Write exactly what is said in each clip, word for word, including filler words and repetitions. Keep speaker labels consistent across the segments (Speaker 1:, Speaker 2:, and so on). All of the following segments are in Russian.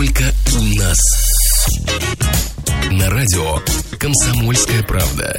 Speaker 1: только у нас. На радио «Комсомольская правда».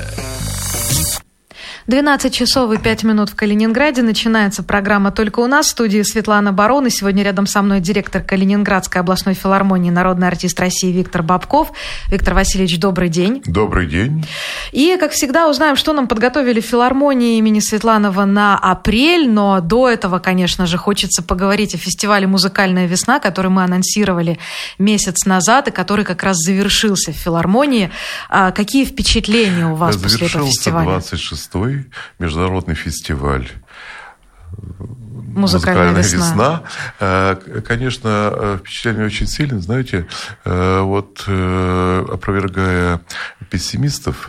Speaker 2: двенадцать часов и пять минут в Калининграде. Начинается программа «Только у нас». В студии Светлана Барон. И сегодня рядом со мной директор Калининградской областной филармонии, народный артист России Виктор Бобков. Виктор Васильевич, добрый день.
Speaker 3: Добрый день.
Speaker 2: И, как всегда, узнаем, что нам подготовили в филармонии имени Светланова на апрель. Но до этого, конечно же, хочется поговорить о фестивале «Музыкальная весна», который мы анонсировали месяц назад и который как раз завершился в филармонии. А какие впечатления у вас после этого фестиваля?
Speaker 3: двадцать шестой международный фестиваль
Speaker 2: «Музыкальная,
Speaker 3: «Музыкальная
Speaker 2: весна».
Speaker 3: весна». Конечно, впечатление очень сильное. Знаете, вот опровергая пессимистов,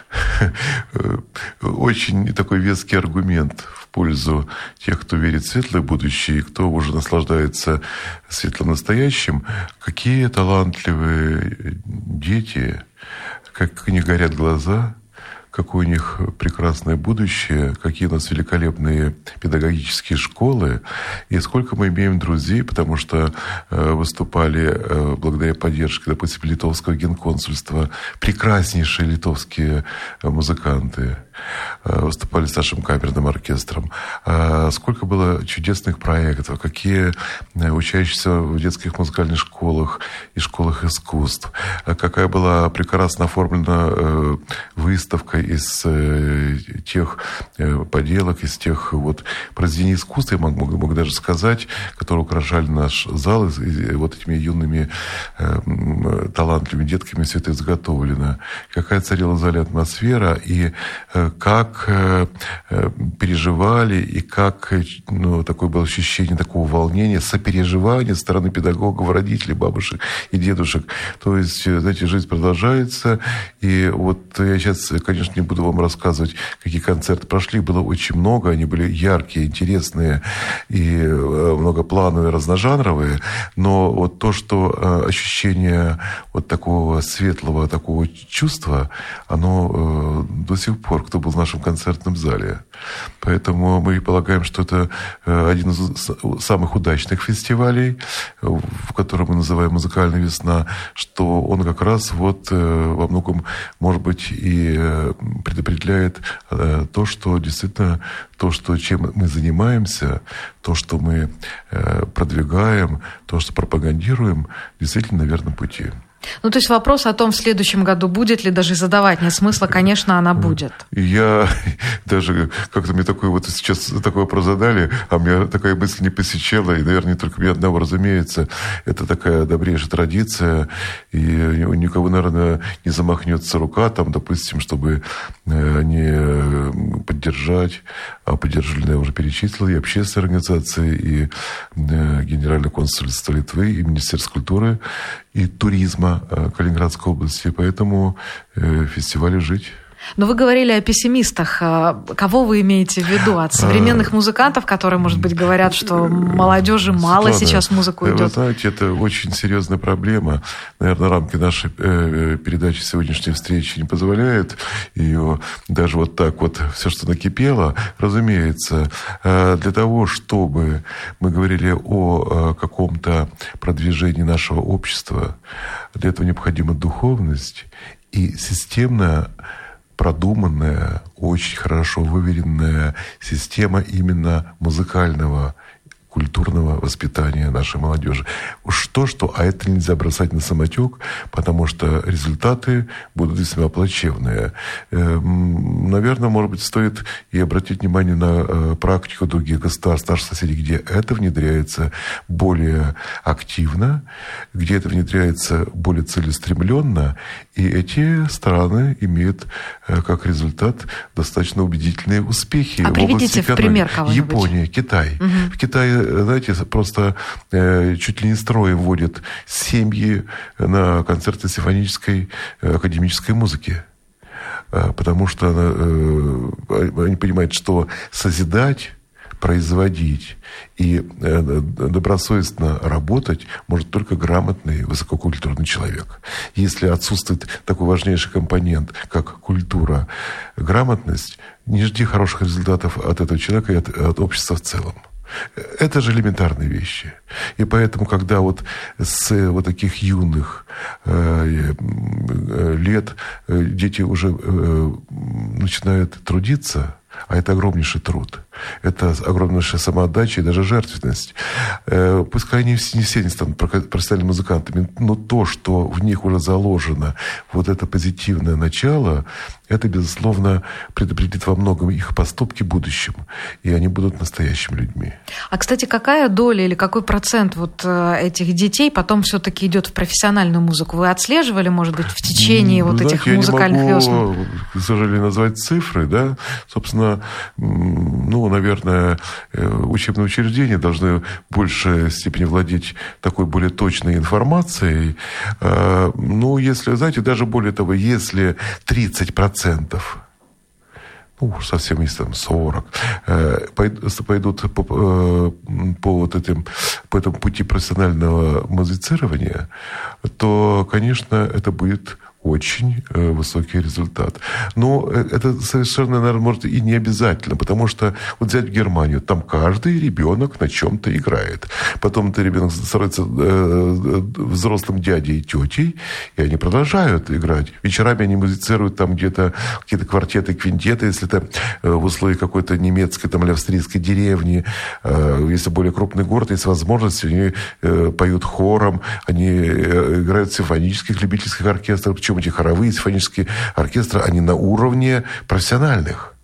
Speaker 3: очень такой веский аргумент в пользу тех, кто верит в светлое будущее, и кто уже наслаждается светлым настоящим. Какие талантливые дети, как у них горят глаза, какое у них прекрасное будущее, какие у нас великолепные педагогические школы, и сколько мы имеем друзей, потому что э, выступали э, благодаря поддержке, допустим, литовского генконсульства, прекраснейшие литовские э, музыканты, э, выступали с нашим камерным оркестром. Э, сколько было чудесных проектов, какие э, учащиеся в детских музыкальных школах и школах искусств, э, какая была прекрасно оформлена э, выставка из э, тех э, поделок, из тех вот произведений искусства, я могу, могу даже сказать, которые украшали наш зал, и, и вот этими юными э, талантливыми детками все это изготовлено. Какая царила в зале атмосфера, и э, как э, э, переживали, и как э, ну, такое было ощущение такого волнения, сопереживания со стороны педагогов, родителей, бабушек и дедушек. То есть, знаете, жизнь продолжается, и вот я сейчас, конечно, не буду вам рассказывать, какие концерты прошли. Было очень много. Они были яркие, интересные и многоплановые, разножанровые. Но вот то, что ощущение вот такого светлого, такого чувства, оно до сих пор, кто был в нашем концертном зале. Поэтому мы полагаем, что это один из самых удачных фестивалей, в котором мы называем «Музыкальная весна», что он как раз вот во многом, может быть, и предопределяет э, то, что действительно, то, что, чем мы занимаемся, то, что мы э, продвигаем, то, что пропагандируем, действительно на верном пути.
Speaker 2: Ну, то есть вопрос о том, в следующем году будет ли, даже задавать нет смысла, конечно, она будет.
Speaker 3: Я даже, как-то мне такой вот сейчас такой вопрос задали, а мне такая мысль не посещала, и, наверное, не только мне одного, разумеется, это такая добрейшая традиция, и у никого, наверное, не замахнется рука, там, допустим, чтобы не поддержать, а поддержали, я уже перечислил, и общественные организации, и Генеральное консульство Литвы, и Министерство культуры, и туризма Калининградской области, поэтому э, фестивалю жить.
Speaker 2: Но вы говорили о пессимистах. Кого вы имеете в виду? От современных музыкантов, которые, может быть, говорят, что молодежи мало Светлана, сейчас музыку идет?
Speaker 3: Вы знаете, это очень серьезная проблема. Наверное, рамки нашей э, передачи сегодняшней встречи не позволяют ее даже вот так вот все, что накипело. Разумеется, э, для того, чтобы мы говорили о э, каком-то продвижении нашего общества, для этого необходима духовность и системная, продуманная, очень хорошо выверенная система именно музыкального, культурного воспитания нашей молодежи. Уж то-что, а это нельзя бросать на самотек, потому что результаты будут весьма плачевные. Наверное, может быть, стоит и обратить внимание на практику других государств, наших соседей, где это внедряется более активно, где это внедряется более целеустремленно, и эти страны имеют как результат достаточно убедительные успехи.
Speaker 2: А
Speaker 3: в
Speaker 2: приведите в пример кого-нибудь.
Speaker 3: Япония, Китай. Угу. В Китае, знаете, просто э, чуть ли не строем вводят семьи на концерты симфонической э, академической музыки. Э, потому что э, они понимают, что созидать, производить и э, добросовестно работать может только грамотный, высококультурный человек. Если отсутствует такой важнейший компонент, как культура, грамотность, не жди хороших результатов от этого человека и от, от общества в целом. Это же элементарные вещи. И поэтому, когда вот с вот таких юных э, лет э, дети уже э, начинают трудиться, а это огромнейший труд, это огромнейшая самоотдача и даже жертвенность. Э, пускай они не все не станут профессиональными музыкантами, но то, что в них уже заложено вот это позитивное начало, это, безусловно, предопределит во многом их поступки в будущем, и они будут настоящими людьми.
Speaker 2: А, кстати, какая доля или какой процент вот этих детей потом все-таки идет в профессиональную музыку? Вы отслеживали, может быть, в течение вот
Speaker 3: Знаете,
Speaker 2: этих музыкальных
Speaker 3: я не могу,
Speaker 2: весен?
Speaker 3: к сожалению, назвать цифры, да. Собственно, ну, наверное, учебные учреждения должны в большей степени владеть такой более точной информацией. Ну, если, знаете, даже более того, если тридцать процентов ну, совсем есть там сорок, пойдут по, по, вот этим, по этому пути профессионального музицирования, то, конечно, это будет очень э, высокий результат. Но это совершенно, наверное, может и не обязательно, потому что вот взять Германию, там каждый ребенок на чем-то играет. Потом этот ребенок становится э, взрослым дядей и тетей, и они продолжают играть. Вечерами они музицируют там где-то какие-то квартеты, квинтеты, если это э, в условиях какой-то немецкой там, или австрийской деревни, э, если более крупный город, есть возможность, они э, поют хором, они э, играют в симфонических любительских оркестрах, причем эти хоровые симфонические оркестры, они на уровне профессиональных.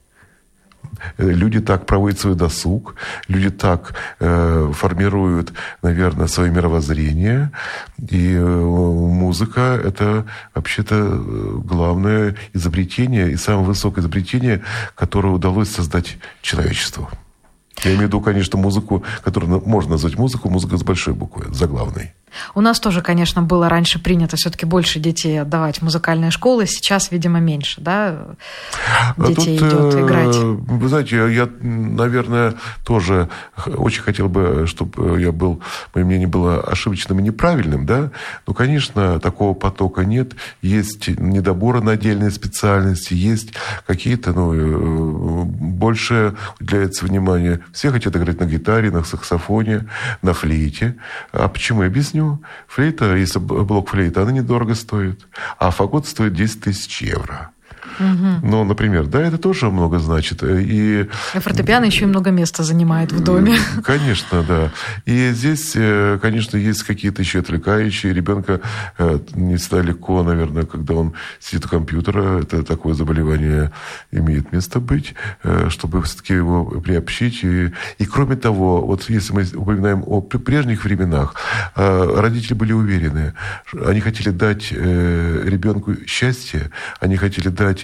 Speaker 3: Люди так проводят свой досуг, люди так э, формируют, наверное, свое мировоззрение. И э, музыка – это вообще-то главное изобретение и самое высокое изобретение, которое удалось создать человечеству. Я имею в виду, конечно, музыку, которую можно назвать музыку, музыка с большой буквы, заглавной.
Speaker 2: У нас тоже, конечно, было раньше принято все-таки больше детей отдавать в музыкальные школы. Сейчас, видимо, меньше, да, детей Тут, идет играть.
Speaker 3: Вы знаете, я, наверное, тоже очень хотел бы, чтобы я был, мое мнение было ошибочным и неправильным, да. Но, конечно, такого потока нет. Есть недоборы на отдельные специальности, есть какие-то, ну, больше уделяется внимание. Все хотят играть на гитаре, на саксофоне, на флейте. А почему? Я объясню. Флейта, если блок флейта, она недорого стоит. А фагот стоит десять тысяч евро. Угу. Ну, например, да, это тоже много значит. И,
Speaker 2: и фортепиано еще и много места занимает в доме.
Speaker 3: Конечно, да. И здесь, конечно, есть какие-то еще отвлекающие. Ребенка не всегда легко, наверное, когда он сидит у компьютера. Это такое заболевание имеет место быть, чтобы все-таки его приобщить. И, и кроме того, вот если мы упоминаем о прежних временах, родители были уверены, они хотели дать ребенку счастье, они хотели дать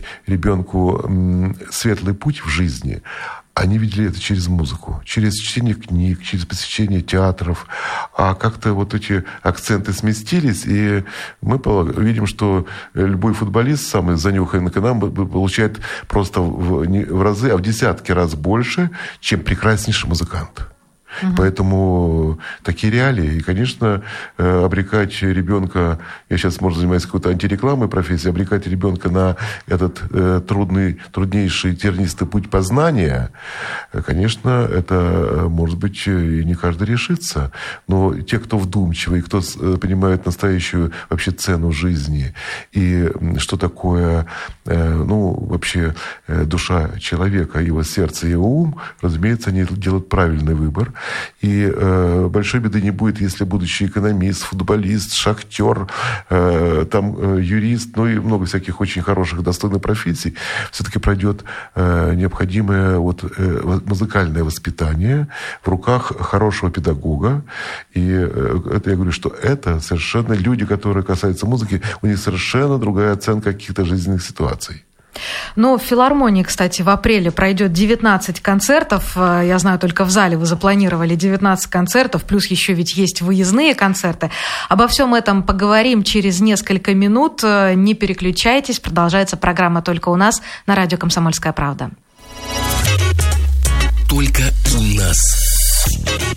Speaker 3: ребенку светлый путь в жизни. Они видели это через музыку, через чтение книг, через посещение театров. А как-то вот эти акценты сместились, и мы видим, что любой футболист, самый занюханный к нам, получает просто в, не в разы, а в десятки раз больше, чем прекраснейший музыкант. Угу. Поэтому такие реалии. И, конечно, обрекать ребенка, я сейчас, может, занимаюсь какой-то антирекламой профессией, обрекать ребенка на этот трудный, труднейший, тернистый путь познания, конечно, это, может быть, и не каждый решится. Но те, кто вдумчивый, кто понимает настоящую вообще цену жизни и что такое, ну, вообще душа человека, его сердце и его ум, разумеется, они делают правильный выбор. И э, большой беды не будет, если будущий экономист, футболист, шахтер, э, там, э, юрист, ну и много всяких очень хороших, достойных профессий, все-таки пройдет э, необходимое вот, э, музыкальное воспитание в руках хорошего педагога. И э, это я говорю, что это совершенно люди, которые касаются музыки, у них совершенно другая оценка каких-то жизненных ситуаций.
Speaker 2: Но в филармонии, кстати, в апреле пройдет девятнадцать концертов. Я знаю, только в зале вы запланировали девятнадцать концертов, плюс еще ведь есть выездные концерты. Обо всем этом поговорим через несколько минут. Не переключайтесь, продолжается программа «Только у нас» на радио «Комсомольская правда».
Speaker 1: Только у нас.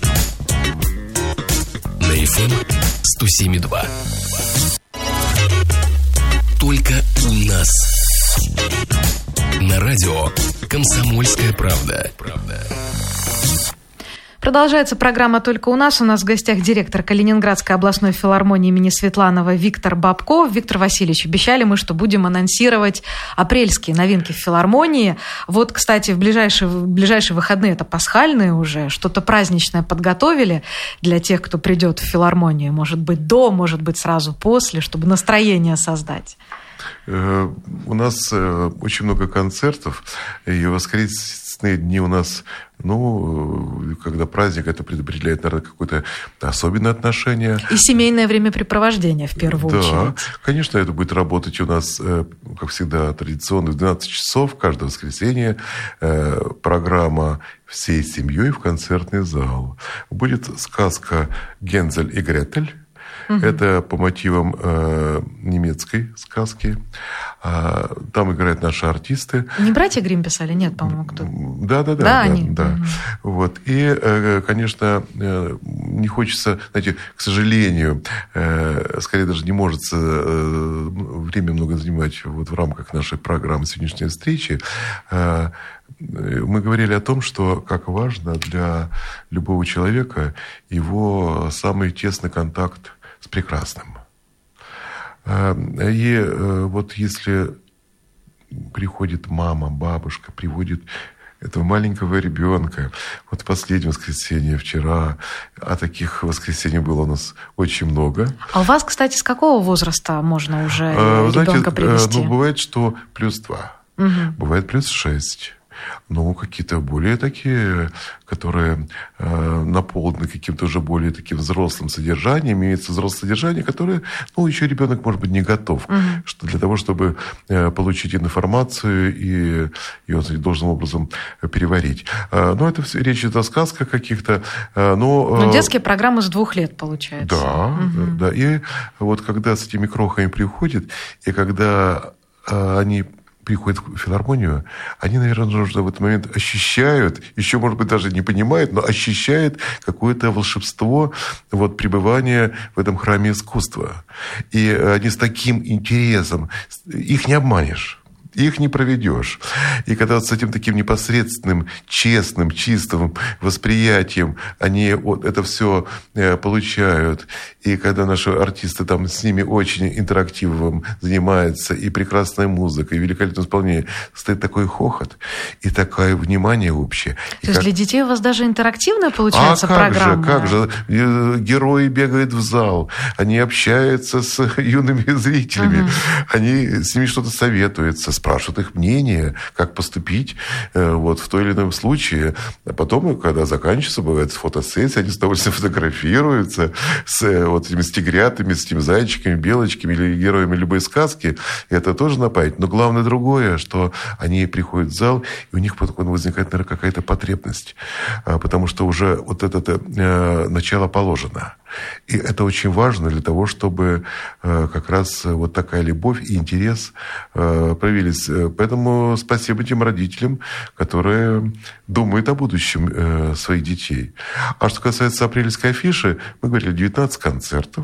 Speaker 1: На эф эм сто семь и два. Только у нас. На радио «Комсомольская правда».
Speaker 2: Продолжается программа «Только у нас». У нас в гостях директор Калининградской областной филармонии имени Светланова Виктор Бобков. Виктор Васильевич, обещали мы, что будем анонсировать апрельские новинки в филармонии. Вот, кстати, в ближайшие, в ближайшие выходные, это пасхальные уже, что-то праздничное подготовили для тех, кто придет в филармонию. Может быть, до, может быть, сразу после, чтобы настроение создать.
Speaker 3: У нас очень много концертов, и воскресные дни у нас, ну, когда праздник, это предопределяет, наверное, какое-то особенное отношение. И
Speaker 2: семейное времяпрепровождение, в первую
Speaker 3: да,
Speaker 2: очередь. Да,
Speaker 3: конечно, это будет работать у нас, как всегда, традиционно в двенадцать часов каждое воскресенье. Программа всей семьей в концертный зал. Будет сказка «Гензель и Гретель». Угу. Это по мотивам э, немецкой сказки. А, там играют наши артисты.
Speaker 2: Не братья Гримм писали? Нет, по-моему, кто?
Speaker 3: Да, да, да.
Speaker 2: Да,
Speaker 3: да,
Speaker 2: они.
Speaker 3: Да. Угу. Вот. И, э, конечно, э, не хочется, знаете, к сожалению, э, скорее даже не может э, время много занимать вот в рамках нашей программы сегодняшней встречи. Э, Мы говорили о том, что как важно для любого человека его самый тесный контакт с прекрасным. И вот если приходит мама, бабушка, приводит этого маленького ребенка, вот в последнее воскресенье вчера, а таких воскресений было у нас очень много.
Speaker 2: А у вас, кстати, с какого возраста можно уже
Speaker 3: а,
Speaker 2: ребенка
Speaker 3: знаете,
Speaker 2: привести?
Speaker 3: Ну, бывает, что плюс два, угу. Бывает плюс шесть. Ну, какие-то более такие, которые э, наполнены каким-то уже более таким взрослым содержанием. Имеется взрослое содержание, которое, ну, еще ребенок, может быть, не готов. Uh-huh. Что для того, чтобы э, получить информацию и ее должным образом переварить. Э, но это все, речь идет о сказках каких-то. Э, но, э,
Speaker 2: но детские программы с двух лет, получается.
Speaker 3: Да, uh-huh. да. И вот когда с этими крохами приходят, и когда э, они приходят в филармонию, они, наверное, уже в этот момент ощущают, еще, может быть, даже не понимают, но ощущают какое-то волшебство вот, пребывания в этом храме искусства. И они с таким интересом, их не обманешь. Их не проведешь. И когда вот с этим таким непосредственным, честным, чистым восприятием они вот это все получают, и когда наши артисты там с ними очень интерактивом занимаются, и прекрасная музыка, и великолепное исполнение, стоит такой хохот, и такое внимание общее.
Speaker 2: То
Speaker 3: и
Speaker 2: есть как... для детей у вас даже интерактивная получается
Speaker 3: а как
Speaker 2: программа?
Speaker 3: Же, как же, герои бегают в зал, они общаются с юными зрителями, угу. Они с ними что-то советуются, спрашивают их мнение, как поступить вот, в той или ином случае. А потом, когда заканчивается, бывает фотосессия, они с удовольствием фотографируются с вот этими стигрятами, с этими зайчиками, белочками или героями любой сказки. И это тоже на память. Но главное другое, что они приходят в зал, и у них потом возникает, наверное, какая-то потребность. Потому что уже вот это э, начало положено. И это очень важно для того, чтобы э, как раз вот такая любовь и интерес э, проявились. Поэтому спасибо тем родителям, которые думают о будущем э, своих детей. А что касается апрельской афиши, мы говорили девятнадцать концертов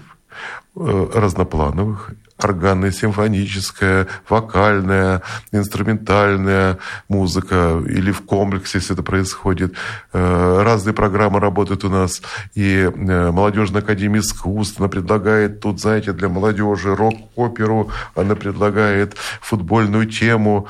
Speaker 3: э, разноплановых. Органная, симфоническая, вокальная, инструментальная музыка или в комплексе, если это происходит. Разные программы работают у нас. И Молодежная академия искусств, она предлагает тут, знаете, для молодежи рок-оперу, она предлагает футбольную тему,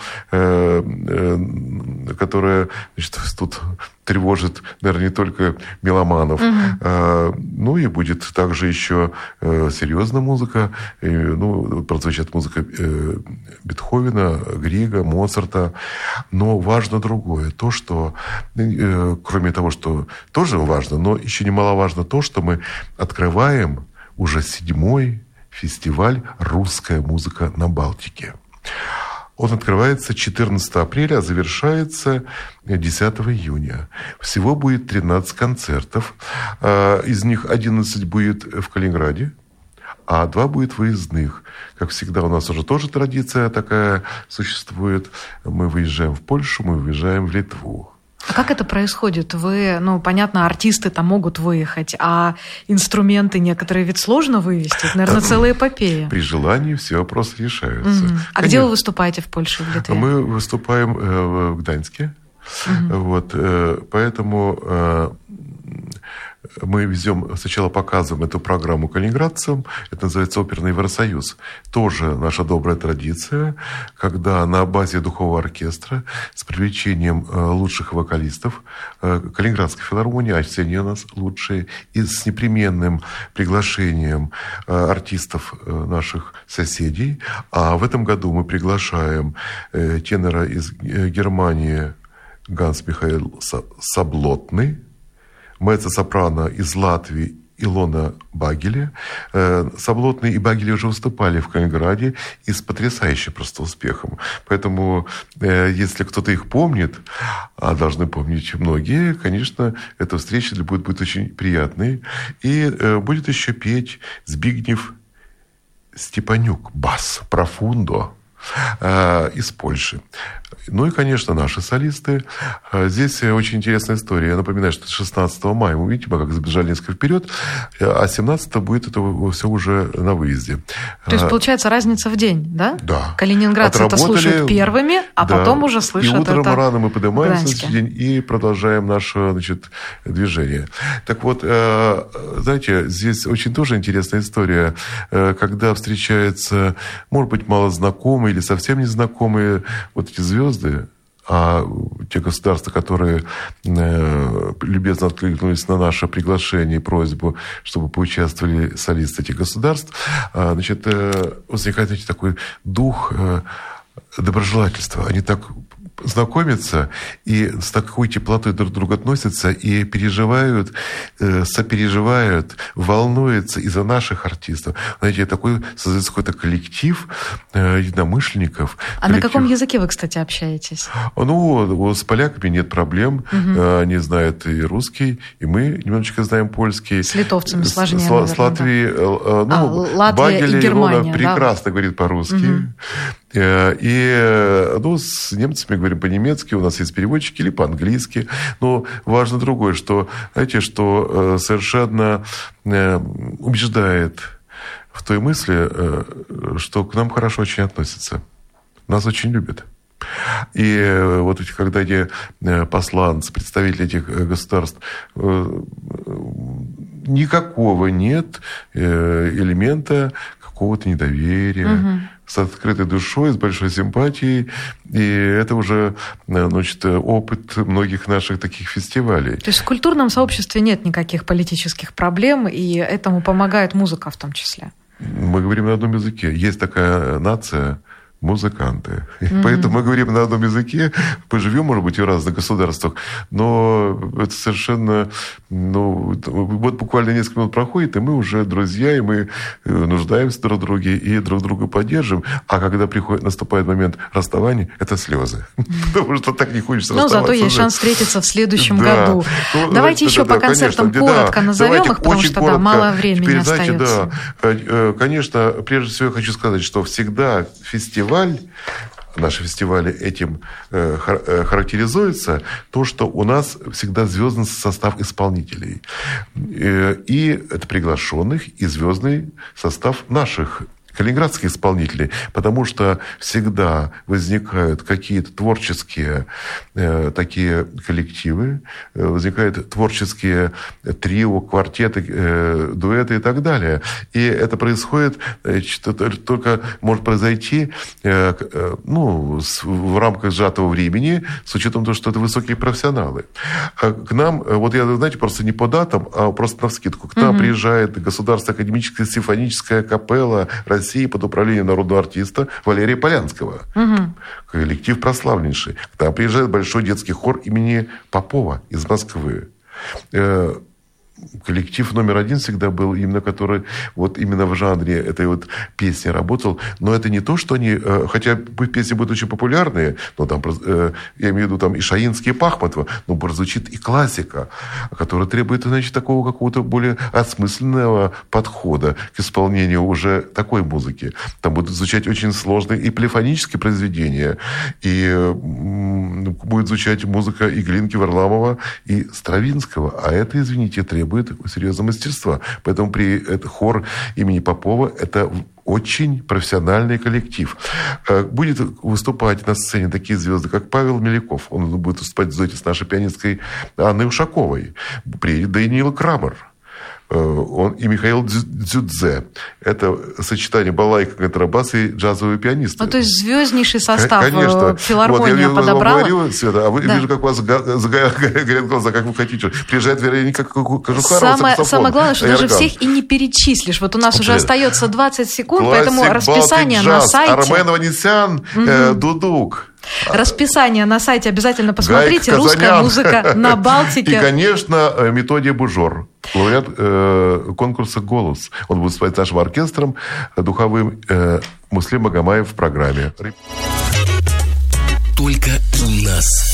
Speaker 3: которая, значит, тут тревожит, наверное, не только меломанов. Угу. А, ну и будет также еще э, серьезная музыка. И, ну, прозвучит музыка э, Бетховена, Грига, Моцарта. Но важно другое. То, что, э, кроме того, что тоже важно, но еще немаловажно то, что мы открываем уже седьмой фестиваль «Русская музыка на Балтике». Он открывается четырнадцатого апреля, а завершается десятого июня. Всего будет тринадцать концертов. Из них одиннадцать будет в Калининграде, а два будет выездных. Как всегда, у нас уже тоже традиция такая существует. Мы выезжаем в Польшу, мы выезжаем в Литву.
Speaker 2: А как это происходит? Вы, ну, понятно, артисты там могут выехать, а инструменты некоторые ведь сложно вывезти. Это, наверное, целая эпопея.
Speaker 3: При желании все вопросы решаются.
Speaker 2: Угу. А где вы выступаете в Польше, в Литве?
Speaker 3: Мы выступаем в Гданьске. Угу. Вот, поэтому мы везем, сначала показываем эту программу калининградцам, это называется «Оперный Евросоюз». Тоже наша добрая традиция, когда на базе духового оркестра с привлечением лучших вокалистов Калининградской филармонии, а все они у нас лучшие, и с непременным приглашением артистов наших соседей. А в этом году мы приглашаем тенора из Германии Ганс Михаил Саблотный, меццо-сопрано из Латвии Илона Багеле. Саблотный и Багеле уже выступали в Калининграде и с потрясающим просто успехом. Поэтому, если кто-то их помнит, а должны помнить многие, конечно, эта встреча будет, будет очень приятной. И будет еще петь Збигнев Степанюк, бас, профундо, из Польши. Ну и, конечно, наши солисты. Здесь очень интересная история. Я напоминаю, что шестнадцатого мая, вы видите, мы как забежали несколько вперед, а семнадцатого будет это все уже на выезде.
Speaker 2: То есть, получается, разница в день, да?
Speaker 3: Да.
Speaker 2: Калининградцы это слушают первыми, а да. потом уже слышат это.
Speaker 3: И утром рано мы поднимаемся на следующий день и продолжаем наше, значит, движение. Так вот, знаете, здесь очень тоже интересная история, когда встречаются, может быть, малознакомые или совсем незнакомые вот эти звезды, а те государства, которые э, любезно откликнулись на наше приглашение и просьбу, чтобы поучаствовали солисты этих государств, э, значит, э, возникает, значит, такой дух э, доброжелательства. Они так знакомятся и с такой теплотой друг к другу относятся и переживают, э, сопереживают, волнуются из-за наших артистов. Знаете, такой создается какой-то коллектив э, единомышленников.
Speaker 2: А коллектив... на каком языке вы, кстати, общаетесь?
Speaker 3: Ну, с поляками нет проблем. Угу. Они знают и русский, и мы немножечко знаем польский.
Speaker 2: С литовцами сложнее,
Speaker 3: С,
Speaker 2: наверное,
Speaker 3: с Латвией,
Speaker 2: да.
Speaker 3: ну,
Speaker 2: а, Латвия
Speaker 3: Багеле,
Speaker 2: и Германия,
Speaker 3: Илона прекрасно
Speaker 2: да.
Speaker 3: говорит по-русски.
Speaker 2: Угу.
Speaker 3: И ну, с немцами говорим по-немецки, у нас есть переводчики, или по-английски. Но важно другое, что, знаете, что совершенно убеждает в той мысли, что к нам хорошо очень относятся. Нас очень любят. И вот когда эти посланцы, представители этих государств, никакого нет элемента какого-то недоверия, угу. с открытой душой, с большой симпатией. И это уже, значит, опыт многих наших таких фестивалей.
Speaker 2: То есть в культурном сообществе нет никаких политических проблем, и этому помогает музыка в том числе?
Speaker 3: Мы говорим на одном языке. Есть такая нация – музыканты. Mm-hmm. Поэтому мы говорим на одном языке, поживем, может быть, и в разных государствах, но это совершенно... Ну, вот буквально несколько минут проходит, и мы уже друзья, и мы нуждаемся друг в друге, и друг друга поддерживаем. А когда приходит, наступает момент расставания, это слезы. Потому что так не хочется расставаться.
Speaker 2: Но зато есть шанс встретиться в следующем году. Давайте еще по концертам коротко назовем их, потому что да, мало времени остается.
Speaker 3: Конечно, прежде всего я хочу сказать, что всегда фестиваль Наши фестивали этим э, характеризуются, то, что у нас всегда звездный состав исполнителей. Э, и это приглашенных, и звездный состав наших калининградских исполнителей, потому что всегда возникают какие-то творческие э, такие коллективы, э, возникают творческие трио, квартеты, э, дуэты и так далее. И это происходит, э, только может произойти э, э, ну, с, в рамках сжатого времени, с учетом того, что это высокие профессионалы. А к нам, вот я, знаете, просто не по датам, а просто навскидку, к нам mm-hmm. приезжает Государственная академическая симфоническая капелла России под управлением народного артиста Валерия Полянского. Угу. Коллектив прославленнейший. К нам приезжает большой детский хор имени Попова из Москвы. Коллектив номер один всегда был, именно который вот именно в жанре этой вот песни работал. Но это не то, что они... Хотя песни будут очень популярные, но там, я имею в виду, там и Шаинский, и Пахматова, но прозвучит и классика, которая требует, значит, такого какого-то более осмысленного подхода к исполнению уже такой музыки. Там будут звучать очень сложные и полифонические произведения, и будет звучать музыка и Глинки, Варламова, и Стравинского. А это, извините, требует требует серьезного мастерства. Поэтому при это, хор имени Попова – это очень профессиональный коллектив. Будет выступать на сцене такие звезды, как Павел Меляков. Он будет выступать в дуэте с нашей пианисткой Анной Ушаковой. Приедет Даниил Крамер. Он и Михаил Дзюдзе. Это сочетание балалайка, контрабас и джазовые пианисты.
Speaker 2: Ну, то есть звезднейший состав.
Speaker 3: Конечно.
Speaker 2: Филармония вот, я подобрала.
Speaker 3: Говорю, Света, а вы, да. Вижу, как у вас горят глаза, как вы хотите. Приезжает Вероника Кожухарова,
Speaker 2: самое, самое главное, что
Speaker 3: Айрган.
Speaker 2: Даже всех и не перечислишь. Вот у нас
Speaker 3: Вообще.
Speaker 2: Уже остается двадцать секунд,
Speaker 3: Классик,
Speaker 2: поэтому расписание
Speaker 3: Балтик,
Speaker 2: на
Speaker 3: джаз,
Speaker 2: сайте.
Speaker 3: Армен Ванесян, угу. э, Дудук.
Speaker 2: Расписание на сайте обязательно посмотрите.
Speaker 3: Гайк
Speaker 2: Русская
Speaker 3: Казанян.
Speaker 2: музыка на Балтике.
Speaker 3: И, конечно, Методий Бужор, лауреат э, конкурса «Голос». Он будет выступать с нашим оркестром духовым. э, Муслим Магомаев в программе.
Speaker 1: Только у нас.